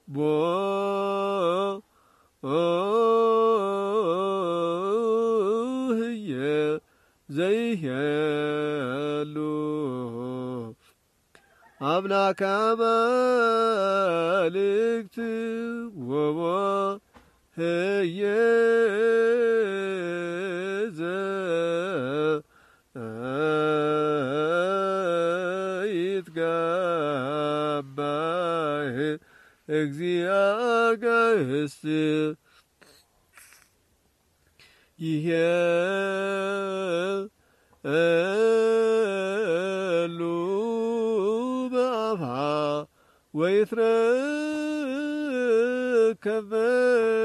ቦ ህየ ዘይሄሉ አምላከ አማልክት ወቦ ህየ ዘይትጋባህ እግዚአ ጋህስት ይሄሉ በአብሃ ወይትረከበ